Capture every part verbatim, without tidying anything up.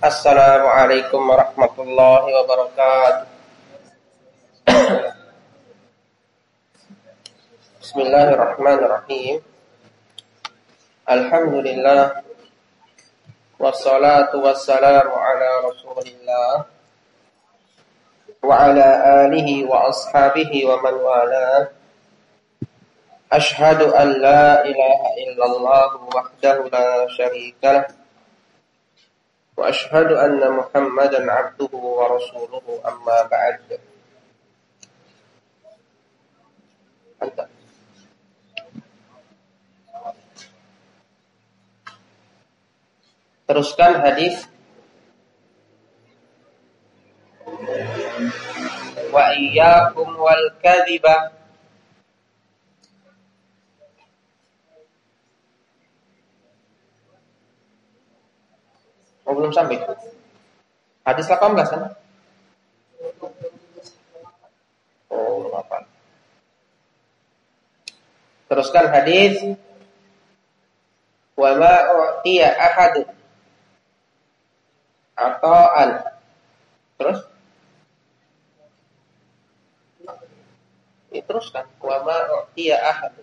Assalamualaikum warahmatullahi wabarakatuh. Bismillahirrahmanirrahim. Alhamdulillah. Wassalatu wassalamu ala Rasulillah wa ala alihi wa ashabihi wa man wala. Ashhadu an la ilaha illallah wahdahu la syarika lah. Wa ashhadu anna Muhammadan abduhu wa rasuluhu amma ba'd. Anta. Teruskan hadis wa iyyakum wal kadhiba. Oh, belum sampai. Hadis delapan belas kan? Oh, belum apa. Teruskan hadis wa ma u'tiya ahad ata'an. Terus? Ya, teruskan wa ma u'tiya ahad.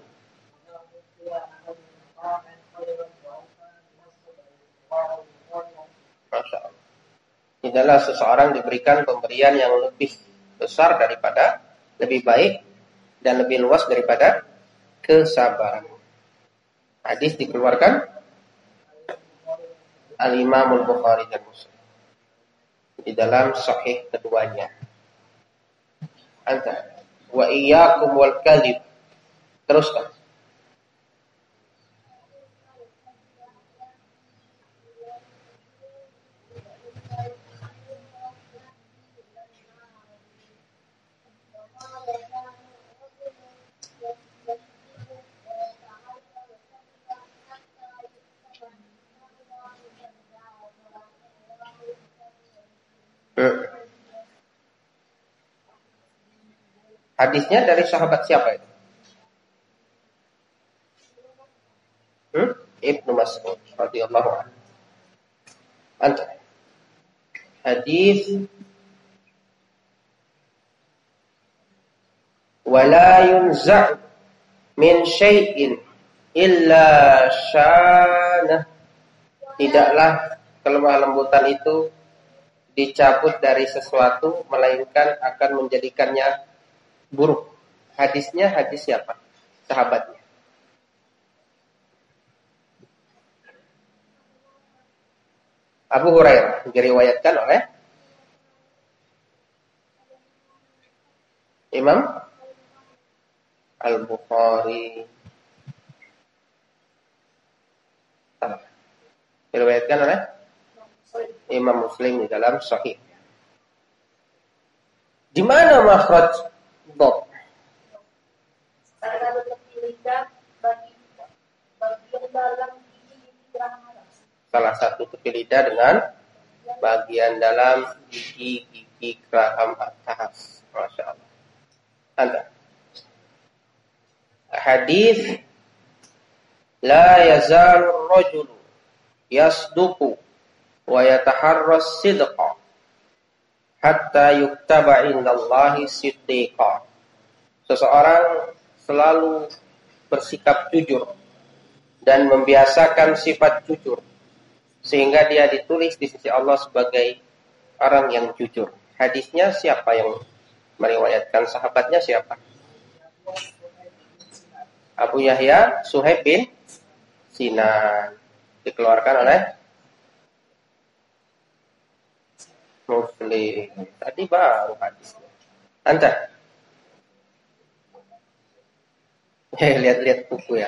Masya Allah. Tidaklah seseorang diberikan pemberian yang lebih besar daripada, lebih baik dan lebih luas daripada kesabaran. Hadis dikeluarkan Al-Imam Al-Bukhari dan Muslim di dalam sahih keduanya. Anta wa iyyakum wal kadhib. Teruskan. Hadisnya dari sahabat siapa itu? Hmm? Ibnu Mas'ud radhiyallahu anhu. Anta. Hadis wala yunza' min syai'in illa syana. Tidaklah kelemah lembutan itu dicabut dari sesuatu melainkan akan menjadikannya buruk. Hadisnya hadis siapa? Sahabatnya. Abu Hurairah, diriwayatkan oleh Imam Al-Bukhari. Diriwayatkan oleh Imam Muslim di dalam Sahih. Di mana makhraj dhab? Salah satu tepi lidah dengan bagian dalam gigi-gigi geraham atas. Masya Allah. Anta. Hadis la yazalu rajulu yasduqu wa yataharras sidqa hatta yuktaba indallahi siddiqa. Seseorang selalu bersikap jujur dan membiasakan sifat jujur sehingga dia ditulis di sisi Allah sebagai orang yang jujur. Hadisnya siapa yang meriwayatkan? Sahabatnya siapa? Abu Yahya Suhaib bin Sinan. Dikeluarkan oleh Muslim. Tadi baru hadisnya. Anta. Eh, lihat-lihat buku ya.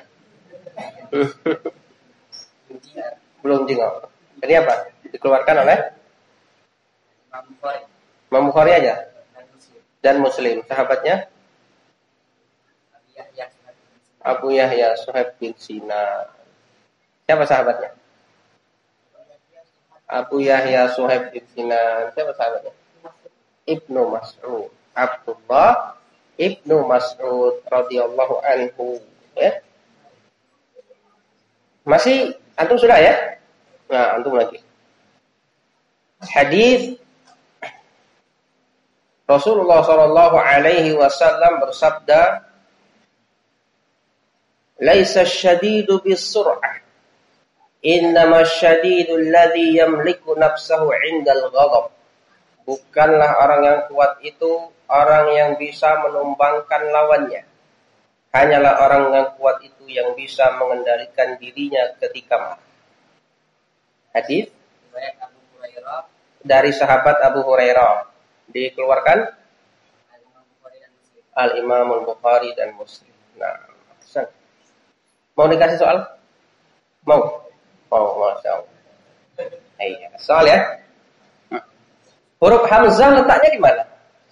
Belum jengok. Ini apa? Dikeluarkan oleh Imam Bukhari aja. Dan Muslim. Sahabatnya Abu Yahya Suhaib bin Sinan. Siapa sahabatnya? Abu Yahya Suhaib bin Sinan. Siapa sahabatnya? Ibnu Mas'ud. Abdullah Ibnu Mas'ud radhiyallahu anhu. Ya. Masih antum sudah ya? Nah, antum lagi. hadis Rasulullah sallallahu alaihi wasallam bersabda, "Laisa asy-syadidu bis-sur'ah, innama asy-syadidu alladzi yamliku nafsahu 'indal ghadab." Bukanlah orang yang kuat itu orang yang bisa menumbangkan lawannya. Hanyalah orang yang kuat itu yang bisa mengendalikan dirinya ketika marah. Hadis dari sahabat Abu Hurairah, dikeluarkan Al-Imam Al-Bukhari dan Muslim. Nah, mau dikasih soal? Mau? Mau, Masya Allah. Iya, soal ya. Huruf Hamzah letaknya di mana?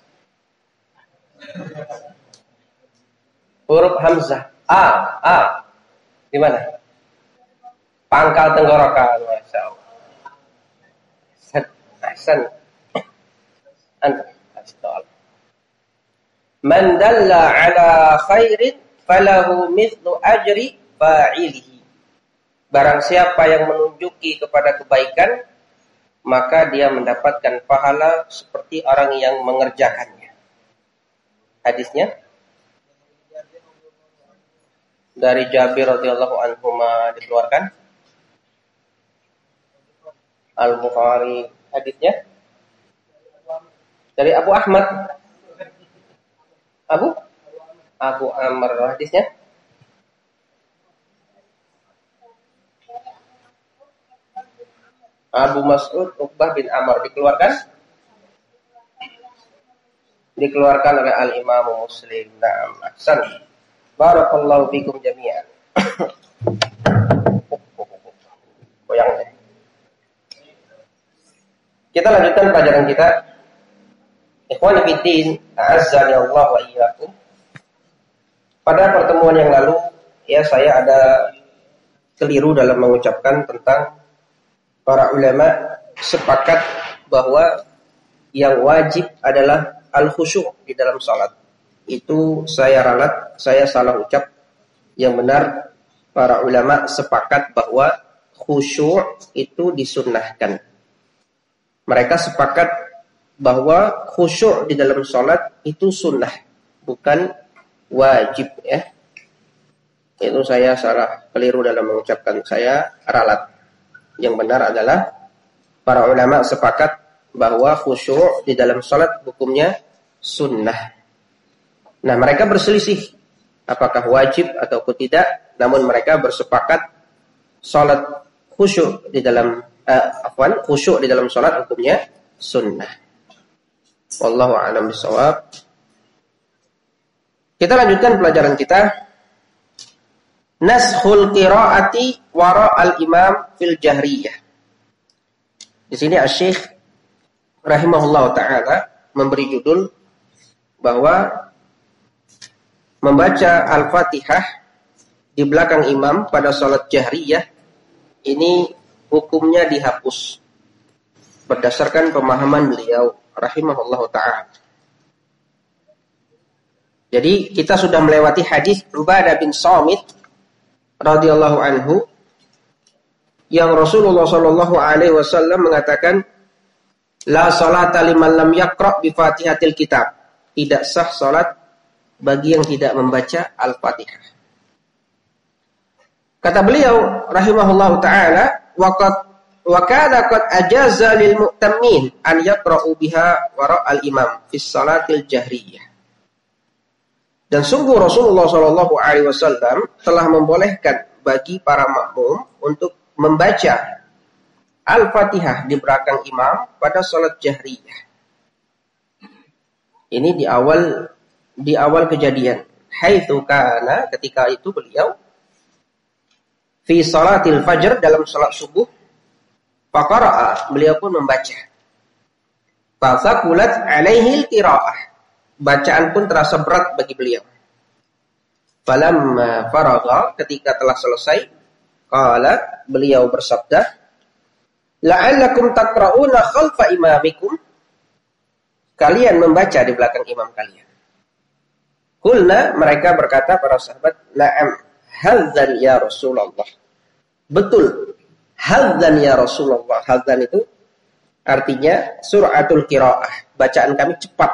Huruf Hamzah. A, A. Di mana? Pangkal tenggorokan, Masya Allah. Ahsan. Anta, soal. Man dalla ala khairin falahu mithlu ajri fa'ilihi. Barang siapa yang menunjuki kepada kebaikan, maka dia mendapatkan pahala seperti orang yang mengerjakannya. Hadisnya dari Jabir radhiyallahu anhu dikeluarkan Al-Bukhari. Hadisnya dari Abu Ahmad. Abu Abu Amr. Hadisnya Abu Mas'ud Uqbah bin Amr. Dikeluarkan Dikeluarkan oleh Al-Imam Muslim. Naam, ahsan. Barakallahu fikum jami'an. Goyang deh. Kita lanjutkan pelajaran kita. Ikhwani fiddin, a'azzani Allah wa iyyakum. Pada pertemuan yang lalu, ya saya ada keliru dalam mengucapkan tentang para ulama sepakat bahwa yang wajib adalah al-khusyuk di dalam salat. Itu saya ralat, saya salah ucap. Yang benar, para ulama sepakat bahwa khusyuk itu disunnahkan. Mereka sepakat bahwa khusyuk di dalam salat itu sunnah, bukan wajib ya. Itu saya salah keliru dalam mengucapkan, saya ralat. Yang benar adalah para ulama sepakat bahwa khusyuk di dalam salat hukumnya sunnah. Nah, mereka berselisih apakah wajib ataupun tidak, namun mereka bersepakat salat khusyuk di dalam uh, afwan, khusyuk di dalam salat hukumnya sunnah. Wallahu a'lam bishawab. Kita lanjutkan pelajaran kita. Naskhul qiraati wara al-imam fil jahriyah. Di sini Asy-Syaikh rahimahullah taala memberi judul bahwa membaca Al-Fatihah di belakang imam pada salat jahriyah ini hukumnya dihapus berdasarkan pemahaman beliau rahimahullah taala. Jadi kita sudah melewati hadis Ubadah bin Samit radhiyallahu anhu yang Rasulullah sallallahu alaihi wasallam mengatakan la salata liman lam yaqra bi Fatihatil kitab. Tidak sah salat bagi yang tidak membaca Al-Fatihah. Kata beliau rahimahullahu taala, waqad wa kana qad ajaza lil mu'tammin an yaqra'u biha wara al-imam fi salatil jahriyah. Dan sungguh Rasulullah sallallahu alaihi wasallam telah membolehkan bagi para makmum untuk membaca Al-Fatihah di belakang imam pada salat jahriyah. Ini di awal di awal kejadian. Haitsu kana, ketika itu beliau fi salatil fajr, dalam salat subuh, faqara'a, beliau pun membaca. Fasaqulat alaihi al-qira'ah, bacaan pun terasa berat bagi beliau. Falamma faragha, ketika telah selesai, qala, beliau bersabda, la'allakum taqra'una khalfa imamikum, kalian membaca di belakang imam kalian. Qulna, mereka berkata para sahabat, na'am, hadzan ya Rasulullah. Betul, hadzan ya Rasulullah. Hadzan itu Artinya suratul qiraah, bacaan kami cepat.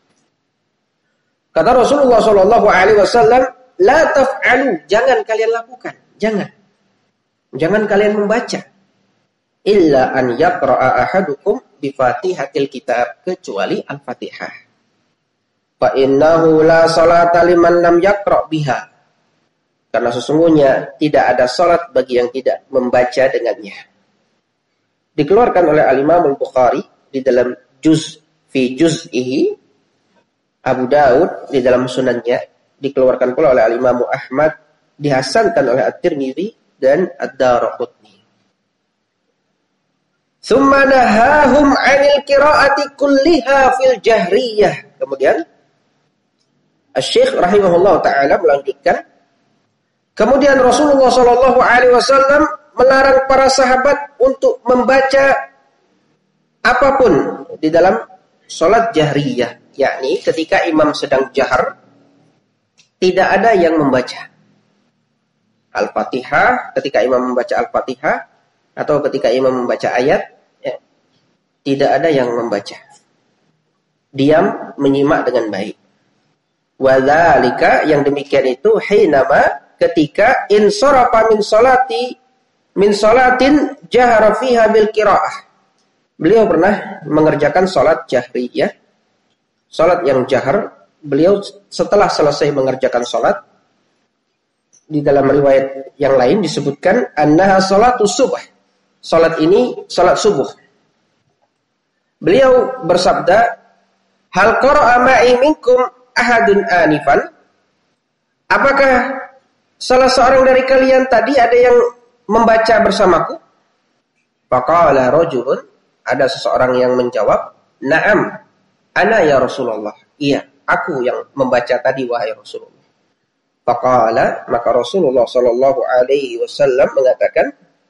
Kata Rasulullah sallallahu alaihi wasallam, la taf'alu, jangan kalian lakukan, jangan. Jangan kalian membaca. Illa an yaqra'a ahadukum bi Fatihatil kitab, kecuali Al-Fatihah. Fa innahu la salata liman lam yaqra' biha. Karena sesungguhnya tidak ada salat bagi yang tidak membaca dengannya. Dikeluarkan oleh Al-Imam Al-Bukhari di dalam juz fi juz'ihi, Abu Daud di dalam sunannya, dikeluarkan pula oleh Al-Imam Ahmad, dihasankan oleh At-Tirmidzi dan Ad-Daraqutni. Tsumma nahahum 'anil qira'ati kulliha fil jahriyah. Kemudian Asy-Syaikh rahimahullah taala melanjutkan, kemudian Rasulullah sallallahu alaihi wasallam melarang para sahabat untuk membaca apapun di dalam salat jahriyah, yakni ketika imam sedang jahar tidak ada yang membaca Al-Fatihah, ketika imam membaca Al-Fatihah atau ketika imam membaca ayat, ya, tidak ada yang membaca. Diam, menyimak dengan baik. Wadzalika, yang demikian itu hinama, ketika insarafa min salati min salatin jahara fiha bil qiraah. Beliau pernah mengerjakan salat jahriyah, salat yang jahar. Beliau setelah selesai mengerjakan salat, di dalam riwayat yang lain disebutkan annaha salatus subh. Salat ini salat subuh. Beliau bersabda, hal qara'a ma'i minkum ahadun anifan? Apakah salah seorang dari kalian tadi ada yang membaca bersamaku? Faqala rajulun, ada seseorang yang menjawab, na'am, ana ya Rasulullah. Iya, aku yang membaca tadi wahai Rasulullah. Faqala, maka Rasulullah sallallahu alaihi wasallam mengatakan,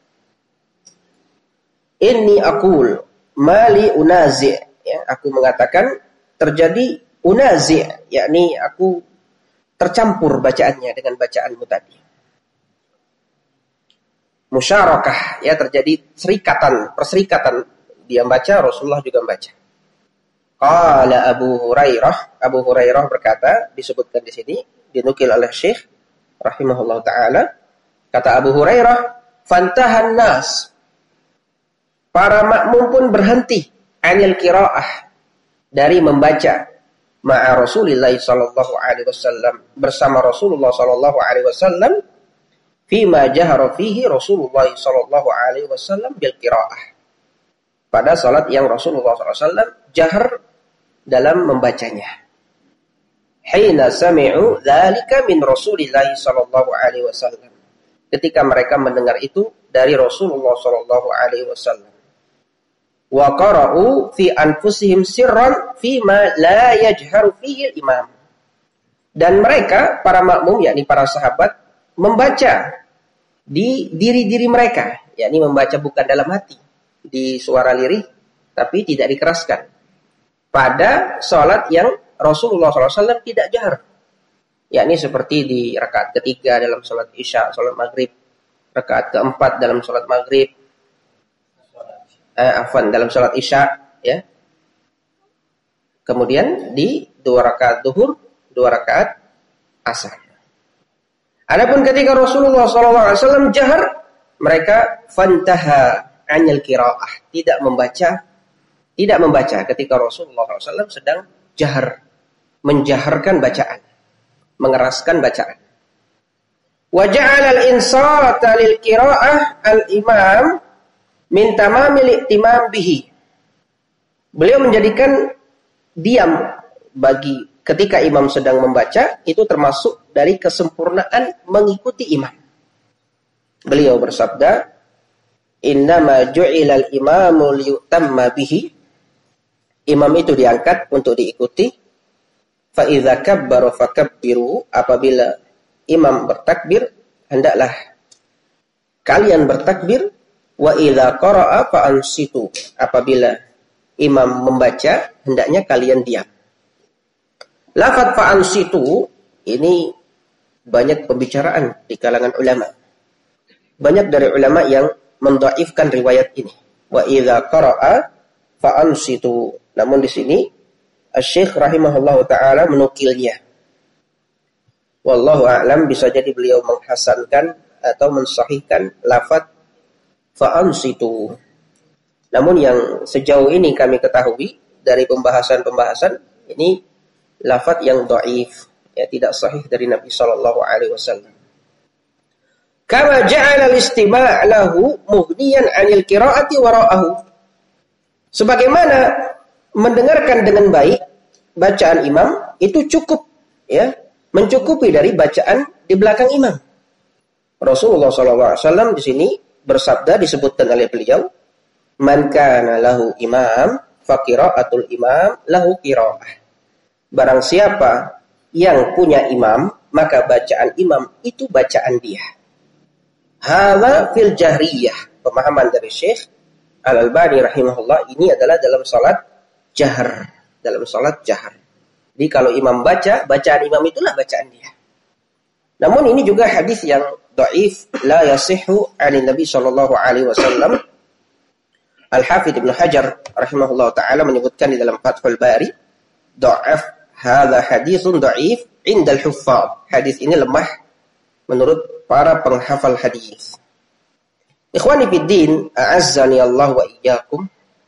inni aqul mali unazi', ya, aku mengatakan terjadi unazi', yakni aku tercampur bacaannya dengan bacaanmu tadi. Musyarakah, ya, terjadi serikatan, perserikatan, dia baca, Rasulullah juga membaca. Qala Abu Hurairah, Abu Hurairah berkata, disebutkan di sini, dinukil oleh Syekh rahimahullah taala, kata Abu Hurairah, fantahan nas, para makmum pun berhenti, anil qiraah, dari membaca, ma'a Rasulillah sallallahu alaihi wasallam, bersama Rasulullah sallallahu alaihi wasallam, fima jahara fihi Rasulullah sallallahu alaihi wasallam bil qiraah, pada salat yang Rasulullah sallallahu alaihi wasallam jahar dalam membacanya. Hina sami'u dzalika min Rasulillah sallallahu alaihi wasallam, ketika mereka mendengar itu dari Rasulullah sallallahu alaihi wasallam. Wa qara'u fi anfusihim sirran fima la yajharu fihi al-imam. Dan mereka, para makmum, yakni para sahabat, membaca di diri-diri mereka, yakni membaca bukan dalam hati, di suara lirih, tapi tidak dikeraskan. Pada salat yang Rasulullah sallallahu alaihi wasallam tidak jahar, yakni seperti di rakaat ketiga dalam salat Isya, salat Maghrib, rakaat keempat dalam salat Maghrib, eh, afwan dalam salat Isya, ya. Kemudian di dua rakaat zuhur, dua rakaat asar. Adapun ketika Rasulullah sallallahu alaihi wasallam jahar, mereka fantaha anil qiraah, tidak membaca, tidak membaca ketika Rasulullah sallallahu alaihi wasallam sedang jahar, menjaharkan bacaan, mengeraskan bacaan. Wa ja'ala al-insata lil qiraah al-imam min tamamil i'timam bihi. Beliau menjadikan diam bagi ketika imam sedang membaca itu termasuk dari kesempurnaan mengikuti imam. Beliau bersabda, innama ju'ilal imamu liyutamma bihi. Imam itu diangkat untuk diikuti. Fa idza kabbara fakabbiru, apabila imam bertakbir hendaklah kalian bertakbir. Wa idza qara'a fa ansitu, apabila imam membaca hendaknya kalian diam. Lafaz fa ansitu ini banyak pembicaraan di kalangan ulama. Banyak dari ulama yang mendhaifkan riwayat ini. Wa idza qara'a fa'ansitu. Namun di sini Asy-Syaikh rahimahullahu taala menukilnya. Wallahu a'lam, bisa jadi beliau menghasankan atau mensahihkan lafaz fa'ansitu. Namun yang sejauh ini kami ketahui dari pembahasan-pembahasan ini lafaz yang dhaif, ya, tidak sahih dari Nabi sallallahu alaihi wasallam. Kama ja'ala al-istima' lahu mughniyan 'anil qira'ati wara'ahu. Sebagaimana mendengarkan dengan baik bacaan imam itu cukup, ya, mencukupi dari bacaan di belakang imam. Rasulullah sallallahu alaihi wasallam di sini bersabda, disebutkan oleh beliau, man kana lahu imam fa qira'atul imam lahu qira'ah. Barang siapa yang punya imam, maka bacaan imam itu bacaan dia. Hadza fil jahriyah. Pemahaman dari Syekh Al-Albani rahimahullah, ini adalah dalam salat jahar, dalam salat jahar. Jadi kalau imam baca, bacaan imam itulah bacaan dia. Namun ini juga hadis yang dhaif, la yasihhu 'ani Nabi sallallahu alaihi wasallam. Al-Hafidz Ibnu Hajar rahimahullah taala menyebutkan di dalam Fathul Bari, dha'af hadza haditsun dhaif 'inda al-huffaz. Hadis ini lemah menurut para penghafal hadis. Ikhwani fid din, a'azzani Allah wa iyyakum.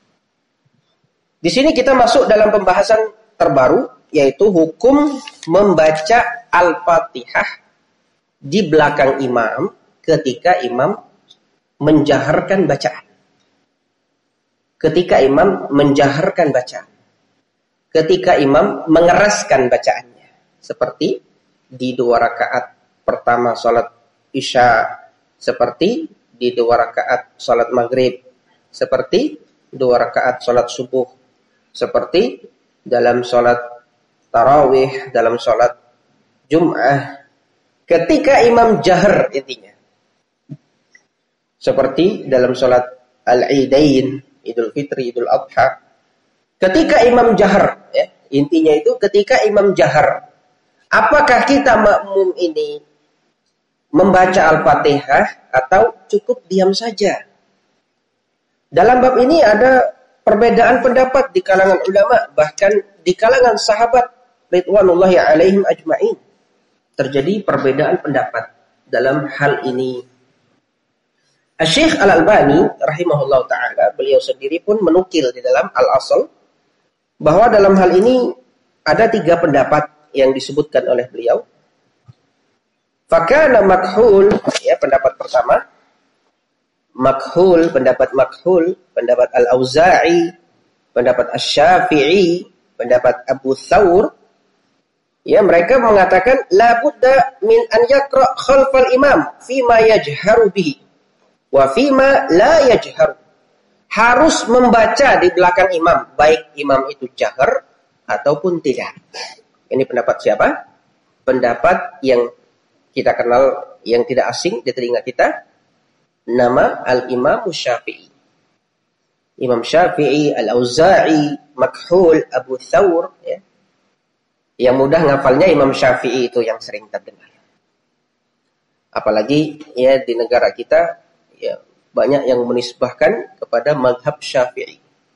Di sini kita masuk dalam pembahasan terbaru, yaitu hukum membaca Al-Fatihah di belakang imam ketika imam menjaharkan bacaan. Ketika imam menjaharkan bacaan. Ketika imam mengeraskan bacaannya. Seperti di dua rakaat pertama salat Isya, seperti di dua rakaat salat Maghrib, seperti dua rakaat salat subuh, seperti dalam salat tarawih, dalam salat Jum'ah, ketika imam jahar intinya. Seperti dalam salat Al-Idain, Idul Fitri, Idul Adha. Ketika imam jahar, ya, intinya itu ketika imam jahar. Apakah kita makmum ini membaca Al-Fatihah atau cukup diam saja? Dalam bab ini ada perbedaan pendapat di kalangan ulama, bahkan di kalangan sahabat ridwanullahi alaihim ajma'in. Terjadi perbedaan pendapat dalam hal ini. Asy-Syaikh Al-Albani rahimahullah ta'ala, beliau sendiri pun menukil di dalam Al-Asl bahwa dalam hal ini ada tiga pendapat yang disebutkan oleh beliau. Fakana makhul, ya, pendapat pertama, makhul, pendapat makhul, pendapat Al-Auza'i, pendapat Asy-Syafi'i, pendapat Abu Thawr, ya, mereka mengatakan la budda min an yaqra khalfal imam fima yajharu bihi wa fima la yajharu. Harus membaca di belakang imam, baik imam itu jahar ataupun tidak. Ini pendapat siapa? Pendapat yang kita kenal, yang tidak asing di telinga kita, nama Al-Imam Syafi'i. Imam Syafi'i, Al-Auza'i, Makhul, Abu Thawr, ya. Yang mudah ngafalnya Imam Syafi'i itu yang sering terdengar. Apalagi ya di negara kita, ya, banyak yang menisbahkan kepada mazhab Syafi'i.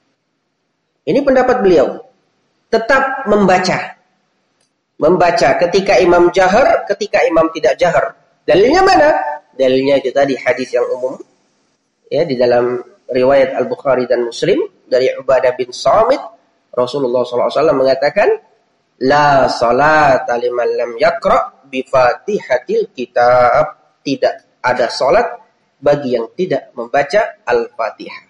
Ini pendapat beliau. Tetap membaca. Membaca ketika imam jahar, ketika imam tidak jahar. Dalilnya mana? Dalilnya itu tadi hadis yang umum. Ya, di dalam riwayat Al-Bukhari dan Muslim dari Ubadah bin Samit, Rasulullah sallallahu alaihi wasallam mengatakan, la salata liman lam yaqra bi Fatihatil kitab. Tidak ada salat bagi yang tidak membaca Al-Fatihah.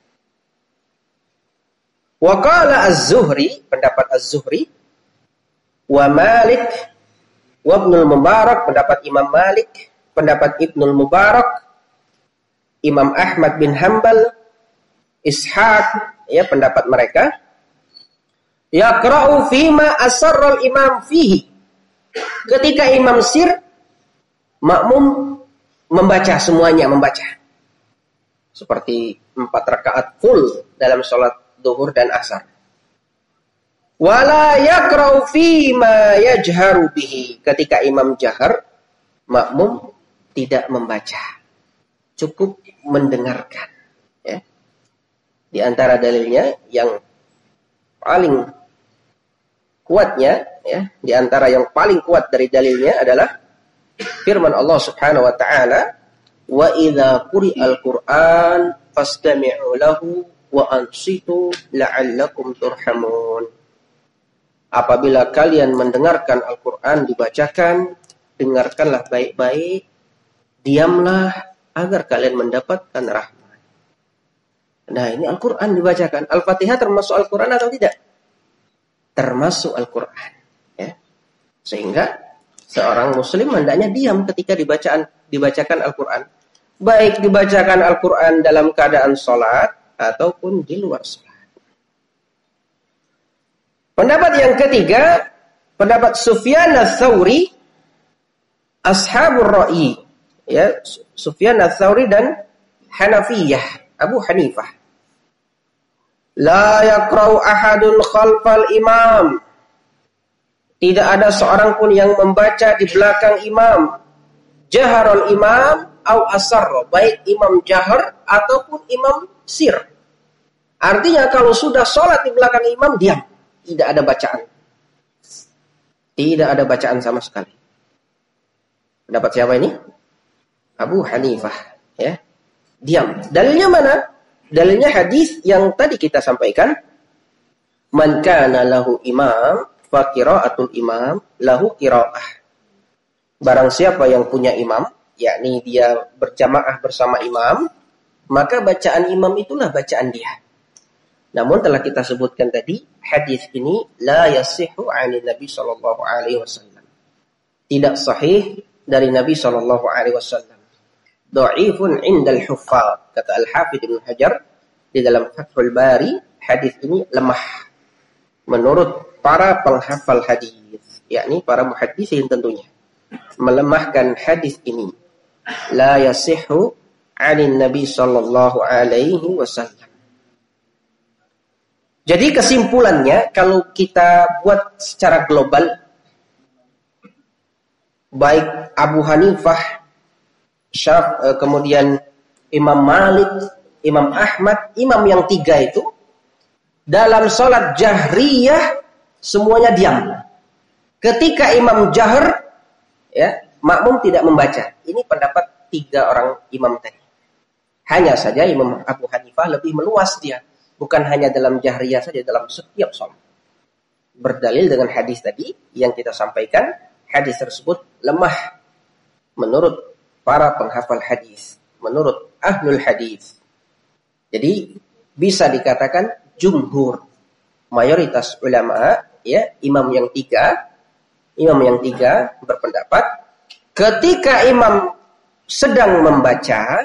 Wa qala Az-Zuhri, pendapat Az-Zuhri, wa Malik, wa Ibnul Mubarak, pendapat Imam Malik, pendapat Ibnul Mubarak, Imam Ahmad bin Hanbal, Ishaq, ya, pendapat mereka, yaqra'u fima asarral imam fihi. Ketika imam sir, makmum membaca semuanya, membaca. Seperti empat rakaat full dalam sholat zuhur dan asar. Wala yaqra'u fima yajharu bihi. Ketika imam jahar, makmum tidak membaca. Cukup mendengarkan. Ya. Di antara dalilnya yang paling kuatnya, ya, di antara yang paling kuat dari dalilnya adalah firman Allah Subhanahu wa taala, "Wa idza quri'al Qur'an fastami'u lahu wa ansitu la'allakum turhamun." Apabila kalian mendengarkan Al-Qur'an dibacakan, dengarkanlah baik-baik, diamlah agar kalian mendapatkan rahmat. Nah, ini Al-Qur'an dibacakan. Al-Fatihah termasuk Al-Qur'an atau tidak? Termasuk Al-Qur'an, ya. Sehingga seorang muslim hendaknya diam ketika dibacaan dibacakan Al-Qur'an. Baik dibacakan Al-Qur'an dalam keadaan salat ataupun di luar salat. Pendapat yang ketiga, pendapat Sufyan ats-Tsauri, ashabur ra'i, ya, Sufyan ats-Tsauri dan Hanafiyah, Abu Hanifah. La yaqra'u ahadun khalfal imam. Tidak ada seorang pun yang membaca di belakang imam. Jaharul imam au asarra, baik imam jahar ataupun imam sir. Artinya kalau sudah sholat di belakang imam, diam. Tidak ada bacaan. Tidak ada bacaan sama sekali. Pendapat siapa ini? Abu Hanifah, ya. Diam. Dalilnya mana? Dalilnya hadis yang tadi kita sampaikan. Man kana lahu imam fa qira'atul imam lahu qira'ah. Barang siapa yang punya imam, yakni dia berjamaah bersama imam, maka bacaan imam itulah bacaan dia. Namun telah kita sebutkan tadi, hadis ini la yasihhu 'ani Nabi sallallahu alaihi wasallam. Tidak sahih dari Nabi sallallahu alaihi wasallam. Dhaifun 'indal huffaz, kata Al-Hafidz Ibnu Hajar di dalam Fathul Bari, hadis ini lemah menurut para penghafal hadis, yakni para muhaddisin tentunya. Melemahkan hadis ini. La yasihhu 'ani Nabi sallallahu alaihi wasallam. Jadi kesimpulannya, kalau kita buat secara global, baik Abu Hanifah, Syaf, kemudian Imam Malik, Imam Ahmad, imam yang tiga itu, dalam sholat jahriyah, semuanya diam. Ketika imam jahar, ya, makmum tidak membaca. Ini pendapat tiga orang imam tadi. Hanya saja Imam Abu Hanifah lebih meluas dia. Bukan hanya dalam jahriyah saja, dalam setiap sholat. Berdalil dengan hadis tadi yang kita sampaikan, hadis tersebut lemah menurut para penghafal hadis, menurut ahlul hadis. Jadi bisa dikatakan jumhur, mayoritas ulama, ya, imam yang tiga, imam yang tiga berpendapat ketika imam sedang membaca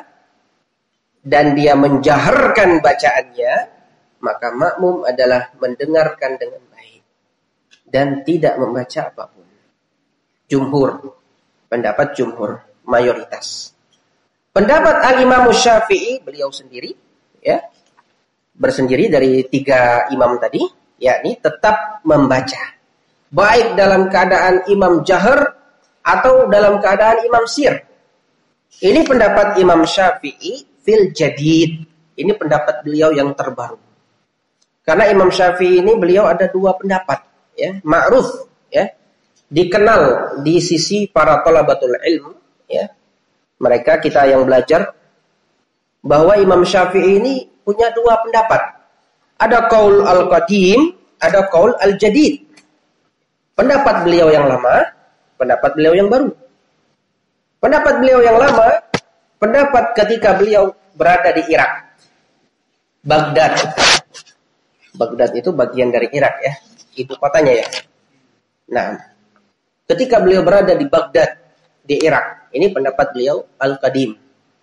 dan dia menjaharkan bacaannya, maka makmum adalah mendengarkan dengan baik dan tidak membaca apapun. Jumhur, pendapat jumhur, mayoritas. Pendapat Al-Imam Syafi'i, beliau sendiri, ya, bersendiri dari tiga imam tadi, yakni tetap membaca, baik dalam keadaan imam jahar atau dalam keadaan imam sir. Ini pendapat Imam Syafi'i fil jadid. Ini pendapat beliau yang terbaru. Karena Imam Syafi'i ini beliau ada dua pendapat, ya, ma'ruf, ya, dikenal di sisi para thalabatul ilm, ya. Mereka kita yang belajar bahwa Imam Syafi'i ini punya dua pendapat. Ada qaul al-qadim, ada qaul al-jadid. Pendapat beliau yang lama, pendapat beliau yang baru. Pendapat beliau yang lama, pendapat ketika beliau berada di Irak, Baghdad. Baghdad itu bagian dari Irak, ya, ibu kotanya, ya. Nah, ketika beliau berada di Baghdad, di Irak, ini pendapat beliau al-qadim.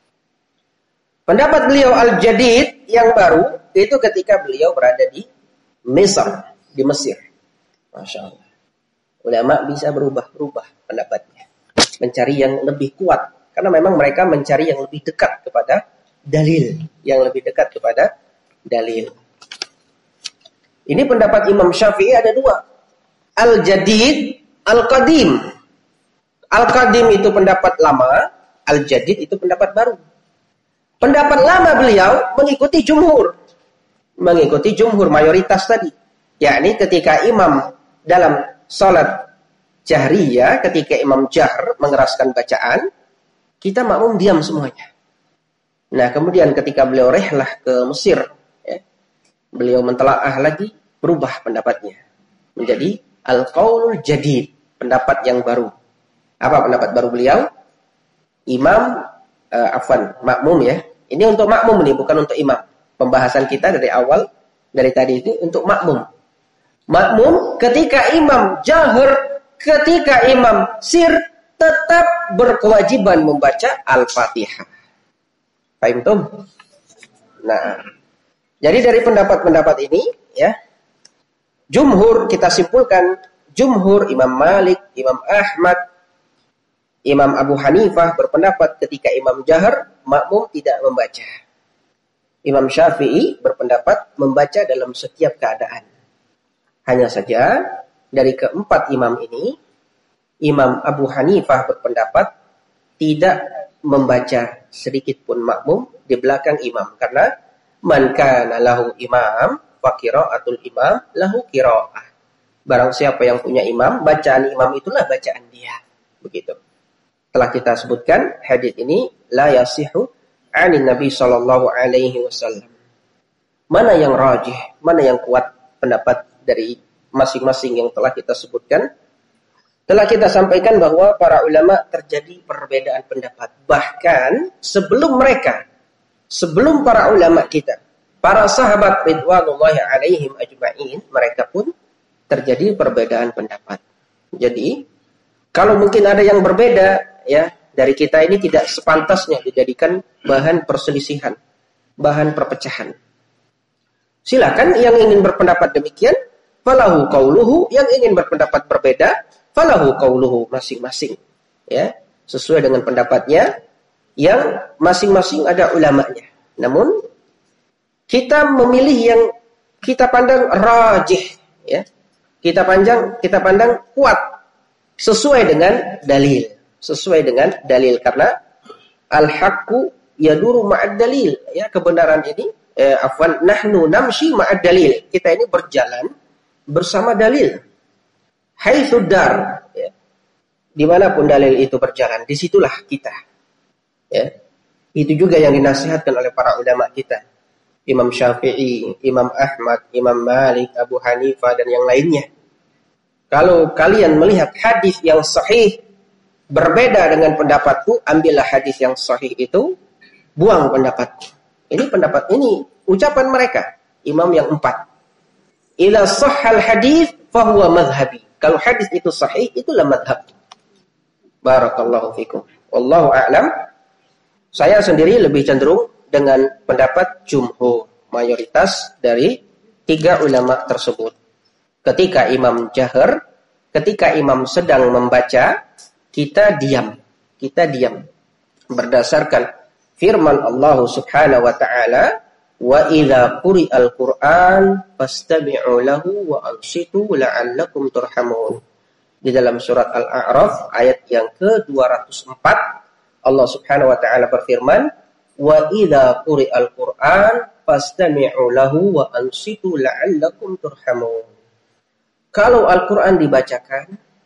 Pendapat beliau al-jadid yang baru itu ketika beliau berada di Mesir, di Mesir. Masya Allah. Ulama bisa berubah-ubah pendapatnya, mencari yang lebih kuat, karena memang mereka mencari yang lebih dekat kepada dalil, yang lebih dekat kepada dalil. Ini pendapat Imam Syafi'i ada dua. Al-Jadid, Al-Qadim. Al-Qadim itu pendapat lama, Al-Jadid itu pendapat baru. Pendapat lama beliau mengikuti jumhur. mengikuti jumhur mayoritas tadi. Yakni ketika imam dalam salat jahriyah, ketika imam jahr mengeraskan bacaan, kita makmum diam semuanya. Nah, kemudian ketika beliau rihlah ke Mesir, ya, beliau mentelaah lagi, berubah pendapatnya menjadi al-qaulul jadid, pendapat yang baru. Apa pendapat baru beliau? Imam uh, afwan, makmum ya. Ini untuk makmum nih, bukan untuk imam. Pembahasan kita dari awal dari tadi itu untuk makmum. Makmum ketika imam jahar, ketika imam sir, tetap berkewajiban membaca Al-Fatihah. Paham tuh? Nah, jadi dari pendapat-pendapat ini, ya, jumhur kita simpulkan, jumhur Imam Malik, Imam Ahmad, Imam Abu Hanifah berpendapat ketika imam jahar, makmum tidak membaca. Imam Syafi'i berpendapat membaca dalam setiap keadaan. Hanya saja dari keempat imam ini, Imam Abu Hanifah berpendapat tidak membaca sedikit pun makmum di belakang imam, karena man kana lahu imam fa qiraatul imam lahu qiraah. Barang siapa yang punya imam, bacaan imam itulah bacaan dia. Begitu. Telah kita sebutkan hadis ini la yasihu 'anin Nabi sallallahu alaihi wasallam. Mana yang rajih, mana yang kuat pendapat dari masing-masing yang telah kita sebutkan? Telah kita sampaikan bahwa para ulama terjadi perbedaan pendapat. Bahkan sebelum mereka, sebelum para ulama kita, para sahabat ridwanullahi alaihim ajma'in, mereka pun terjadi perbedaan pendapat. Jadi, kalau mungkin ada yang berbeda, ya, dari kita ini tidak sepantasnya dijadikan bahan perselisihan, bahan perpecahan. Silakan yang ingin berpendapat demikian, falahu qauluhu, yang ingin berpendapat berbeda, falahu qauluhu, masing-masing, ya, sesuai dengan pendapatnya yang masing-masing ada ulamanya. Namun kita memilih yang kita pandang rajih, ya. Kita pandang kita pandang kuat sesuai dengan dalil, sesuai dengan dalil, karena al-haqqu yaduru ma'ad dalil, ya, kebenaran ini eh, afwan nahnu namshi ma'ad dalil. Kita ini berjalan bersama dalil. Haitsu dar, ya. Dimanapun dalil itu berjalan, disitulah kita. Ya. Itu juga yang dinasihatkan oleh para ulama kita. Imam Syafi'i, Imam Ahmad, Imam Malik, Abu Hanifah, dan yang lainnya. Kalau kalian melihat hadis yang sahih berbeda dengan pendapatku, ambillah hadis yang sahih itu, buang pendapatku. Ini pendapat ini, ucapan mereka, imam yang empat. Ila sahhal hadis fahuwa madhhabi. Kalau hadis itu sahih, itulah madhab. Barakallahu fikum. Wallahu a'lam. Saya sendiri lebih cenderung dengan pendapat jumhur, mayoritas dari tiga ulama tersebut. Ketika imam jahar, ketika imam sedang membaca, kita diam. Kita diam. Berdasarkan firman Allah Subhanahu wa taala, wa idza quri'al Qur'an fastami'u lahu wa ansitu la'allakum turhamun. Di dalam surat Al-A'raf ayat yang ke dua ratus empat, Allah Subhanahu wa taala berfirman, wa idza quri'al Qur'an fastami'u lahu wa ansitu la'allakum turhamun. Kalau Al-Qur'an dibacakan,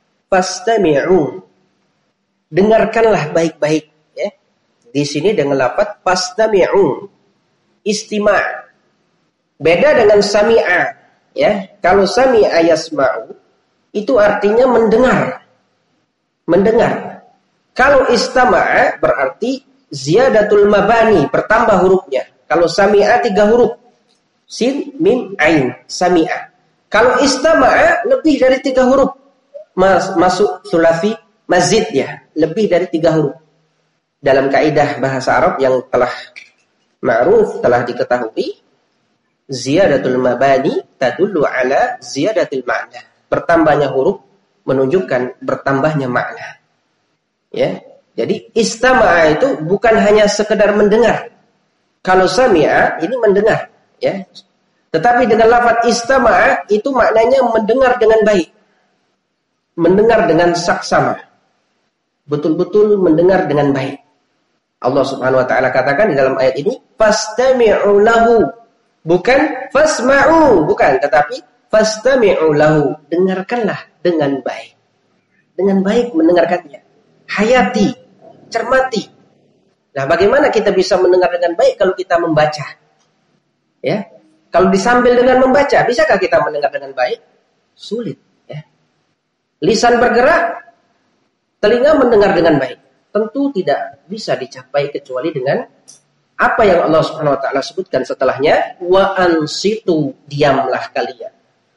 fastami'u, dengarkanlah baik-baik, ya. Di sini dengan lafaz fastami'u, istima'. Beda dengan sami'a, ya. Kalau sami'a yasma'u itu artinya mendengar. Mendengar. Kalau istama'a berarti ziyadatul mabani, bertambah hurufnya. Kalau sami'a tiga huruf. Sin, mim, ain, sami'a. Kalau istama'a lebih dari tiga huruf. Mas, masuk sulasi mazid, ya, lebih dari tiga huruf. Dalam kaidah bahasa Arab yang telah ma'ruf, telah diketahui, ziyadatul mabani tadullu ala ziyadatil ma'na. Bertambahnya huruf menunjukkan bertambahnya makna. Ya. Jadi istama'a itu bukan hanya sekedar mendengar. Kalau sami'a ini mendengar, ya. Tetapi dengan lafaz istama'a itu maknanya mendengar dengan baik. Mendengar dengan saksama. Betul-betul mendengar dengan baik. Allah Subhanahu wa taala katakan di dalam ayat ini, fastami'u lahu, Bukan fasma'u, bukan, tetapi fastami'u lahu, dengarkanlah dengan baik. Dengan baik mendengarkannya. Hayati, cermati. Nah, bagaimana kita bisa mendengar dengan baik kalau kita membaca? Ya. Kalau disambil dengan membaca, bisakah kita mendengar dengan baik? Sulit, ya. Lisan bergerak, telinga mendengar dengan baik. Tentu tidak bisa dicapai kecuali dengan apa yang Allah Subhanahu wa taala sebutkan setelahnya, wa ansitu, diamlah kalian.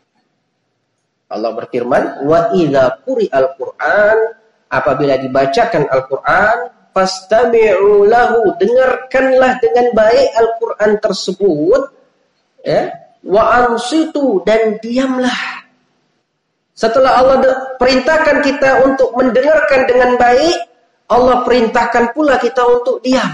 Allah berfirman, wa idza quri'al Qur'an, apabila dibacakan Al-Qur'an, fastami'u lahu, dengarkanlah dengan baik Al-Qur'an tersebut, ya, wa ansitu, dan diamlah. Setelah Allah perintahkan kita untuk mendengarkan dengan baik, Allah perintahkan pula kita untuk diam.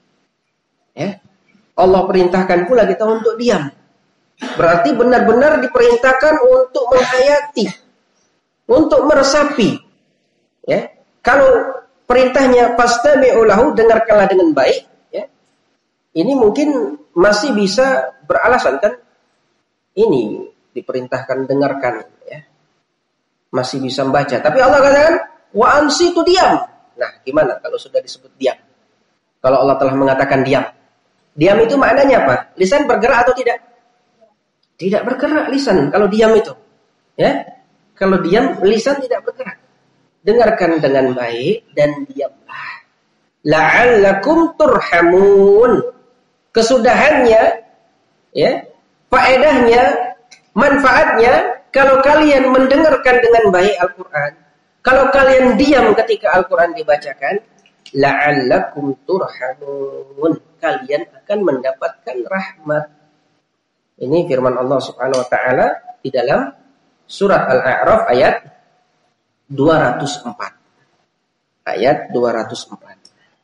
Ya. Allah perintahkan pula kita untuk diam. Berarti benar-benar diperintahkan untuk menghayati, untuk meresapi. Ya. Kalau perintahnya fastami'u lahu, dengarkanlah dengan baik, ya. Ini mungkin masih bisa beralasan kan? Ini diperintahkan dengarkan, ya. Masih bisa membaca. Tapi Allah katakan wa ansitu, diam. Nah, gimana kalau sudah disebut diam? Kalau Allah telah mengatakan diam. Diam itu maknanya apa? Lisan bergerak atau tidak? Tidak bergerak lisan kalau diam itu. Ya? Kalau diam, lisan tidak bergerak. Dengarkan dengan baik dan diamlah. La'allakum turhamun. Kesudahannya, ya, faedahnya, manfaatnya, kalau kalian mendengarkan dengan baik Al-Quran, kalau kalian diam ketika Al-Quran dibacakan, la'allakum turhamun, kalian akan mendapatkan rahmat. Ini firman Allah Subhanahu wa taala di dalam surat Al-A'raf ayat dua ratus empat. Ayat dua ratus empat.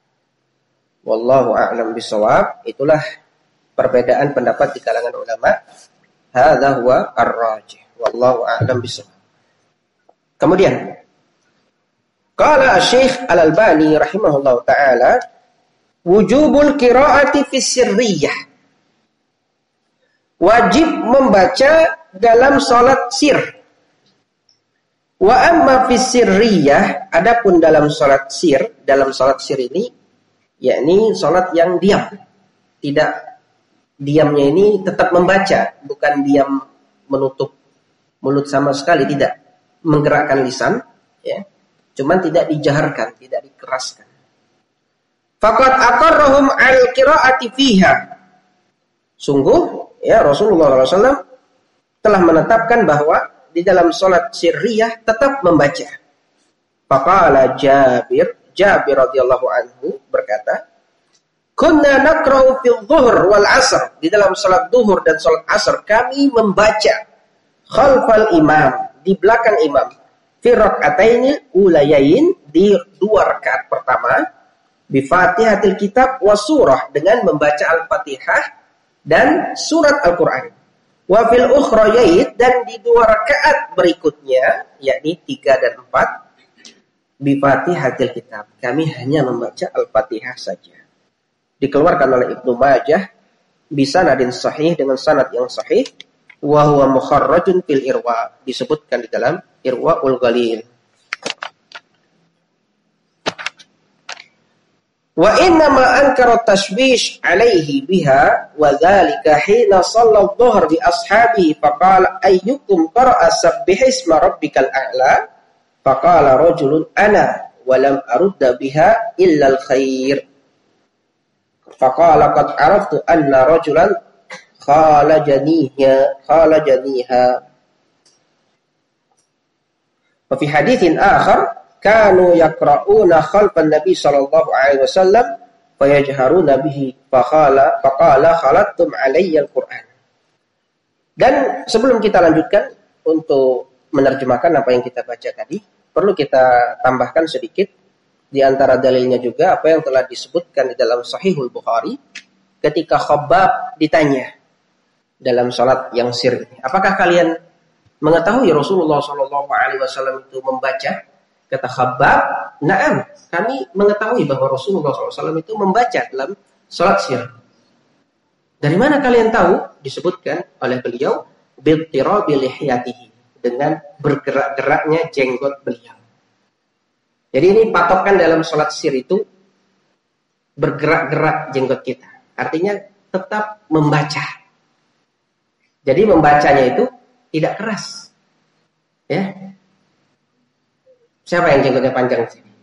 Wallahu a'lam bishawab. Itulah perbedaan pendapat di kalangan ulama. Hadza huwa ar-rajih. Wallahu a'lam bishawab. Kemudian qala Syekh Al-Albani rahimahullahu taala, wujubul qiraati fi sirriyah. Wajib membaca dalam salat sir. Wa amma fi sirriyah, adapun dalam salat sir, dalam salat sir ini yakni salat yang diam. Tidak, diamnya ini tetap membaca, bukan diam menutup mulut sama sekali, tidak. Menggerakkan lisan, ya. Cuman tidak dijaharkan, tidak dikeraskan. Faqad aqarrahum al-qira'ati fiha. Sungguh, ya, Rasulullah shallallahu alaihi wasallam telah menetapkan bahwa di dalam salat sirriyah tetap membaca. Faqala Jabir, Jabir radhiyallahu anhu berkata, "Kunna naqra'u fil dhuhr wal 'asr." Di dalam salat zuhur dan salat asar kami membaca khalfal imam, di belakang imam. Fi rak'ataini ulayain, di dua rakaat pertama, bi Fatihatil kitab wa surah, dengan membaca Al-Fatihah dan surat Al-Qur'an. Wa fil ukhrayain, dan di dua rakaat berikutnya, yakni tiga dan empat, bi Fatihatil kitab, kami hanya membaca Al-Fatihah saja. Dikeluarkan oleh Ibnu Majah bi sanadin sahih, dengan sanad yang sahih. Wa huwa mukharrajun fil irwa, disebutkan di dalam Irwaul Ghalil. Wa inna ma ankara tashwish alaihi biha wa dzalika hina shalla adh-dhuhr bi ashabihi faqala ayyukum qara'a sabbihisma rabbikal a'la faqala rajulun ana wa lam arudda biha illa al-khair faqala qad araftu anna rajulan khalajaniha khalajaniha. Wa fi haditsin akhar kanu yaqra'una khalfan nabi sallallahu alaihi wasallam fayajharuna bihi faqala faqala khalattum alayya al-Qur'an. Dan sebelum kita lanjutkan untuk menerjemahkan apa yang kita baca tadi, perlu kita tambahkan sedikit di antara dalilnya juga apa yang telah disebutkan di dalam Sahihul Bukhari ketika Khabbab ditanya dalam salat yang sir ini, apakah kalian mengetahui Rasulullah shallallahu alaihi wasallam itu membaca? Kata Khabbab, na'am, kami mengetahui bahwa Rasulullah shallallahu alaihi wasallam itu membaca dalam salat sir. Dari mana kalian tahu? Disebutkan oleh beliau bittirabi lihyatihi, dengan bergerak-geraknya jenggot beliau. Jadi ini patokan dalam sholat sir itu bergerak-gerak jenggot kita. Artinya tetap membaca. Jadi membacanya itu tidak keras. Ya. Siapa yang jenggotnya panjang di sini?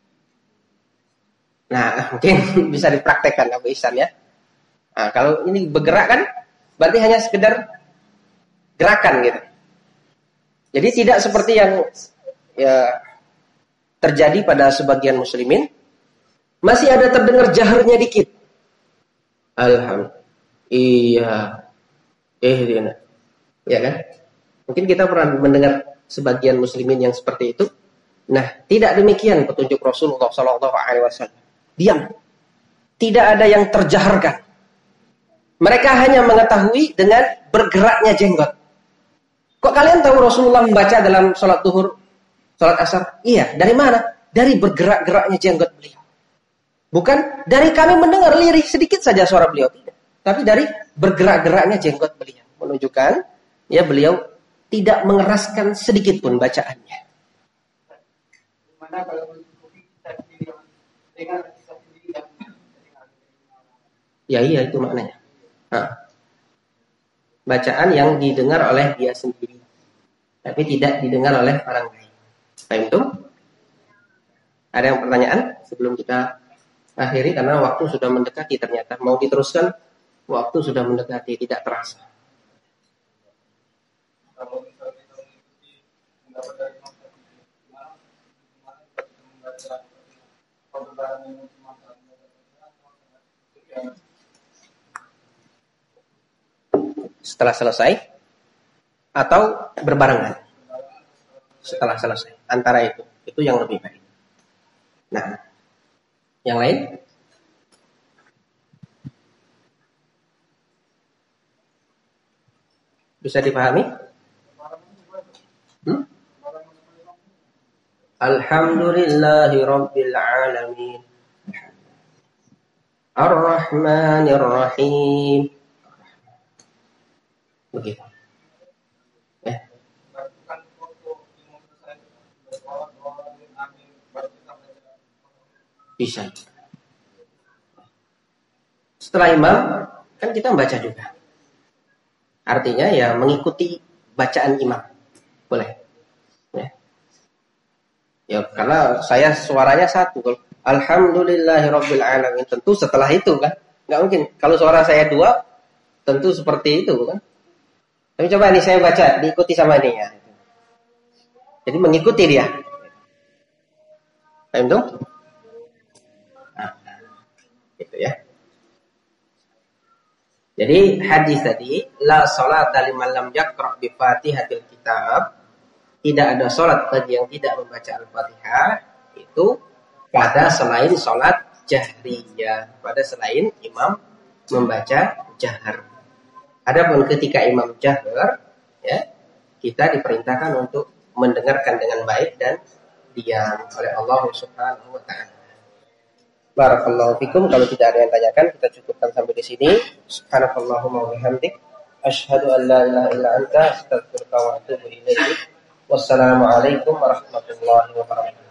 Nah, mungkin bisa dipraktekkan Abu Ihsan ya. Nah, kalau ini bergerak kan berarti hanya sekedar gerakan gitu. Jadi tidak seperti yang ya terjadi pada sebagian muslimin, masih ada terdengar jaharnya dikit. Alhamdulillah. Iya. Eh, dia. Ya kan? Mungkin kita pernah mendengar sebagian muslimin yang seperti itu. Nah, tidak demikian petunjuk Rasulullah sallallahu alaihi wasallam. Diam. Tidak ada yang terjaharkan. Mereka hanya mengetahui dengan bergeraknya jenggot. Kok kalian tahu Rasulullah membaca dalam sholat zuhur, sholat asar? Iya, dari mana? Dari bergerak-geraknya jenggot beliau. Bukan dari kami mendengar lirih sedikit saja suara beliau, tidak. Tapi dari bergerak-geraknya jenggot beliau. Menunjukkan, ya beliau tidak mengeraskan sedikit pun bacaannya. Mana kalau ya iya itu maknanya. Nah, bacaan yang didengar oleh dia sendiri, tapi tidak didengar oleh orang lain. Paham itu? Ada yang pertanyaan sebelum kita akhiri karena waktu sudah mendekati ternyata. Mau diteruskan, waktu sudah mendekati, tidak terasa. Setelah selesai atau berbarengan setelah selesai, antara itu itu yang lebih baik. Nah, yang lain bisa dipahami? Hmm? Alhamdulillahi rabbil alamin, Ar-Rahmanir Rahim. Begitu. Ya. Bisa. Setelah imam, kan kita membaca juga. Artinya ya mengikuti bacaan imam. Boleh. Ya. Ya, karena saya suaranya satu. Alhamdulillahirabbil alamin. Tentu setelah itu kan. Enggak mungkin. Kalau suara saya dua, tentu seperti itu kan. Tapi coba nih saya baca, diikuti sama ini ya. Jadi mengikuti dia. Paham tuh? Nah, gitu ya. Jadi hadis tadi, la sholata liman lam yaqra' bi Fatihatil Kitab. Tidak ada salat bagi yang tidak membaca Al-Fatihah, itu pada selain salat jahriyah, pada selain imam membaca jahar. Adapun ketika imam jahar, ya, kita diperintahkan untuk mendengarkan dengan baik dan diam oleh Allah Subhanahu wa taala. Barakallahu fikum. Kalau tidak ada yang tanyakan, kita cukupkan sampai di sini. Subhanakallahumma wa bihamdik, asyhadu an la ilaha illa anta, astaghfiruka wa atubu ilaik. Wassalamualaikum warahmatullahi wabarakatuh.